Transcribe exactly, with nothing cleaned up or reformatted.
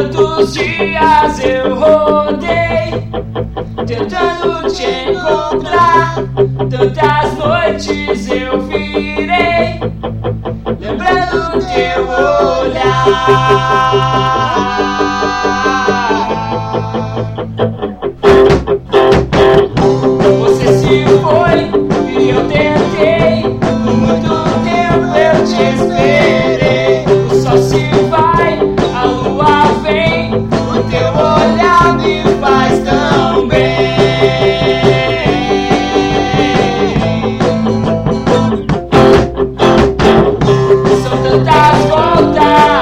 Quantos dias eu rodei tentando te encontrar, tantas noites eu virei lembrando teu olhar. Você se foi e eu tentei, por muito tempo eu te esperei. O sol se vai, a lua vem, o teu olhar me faz tão bem. São tantas voltas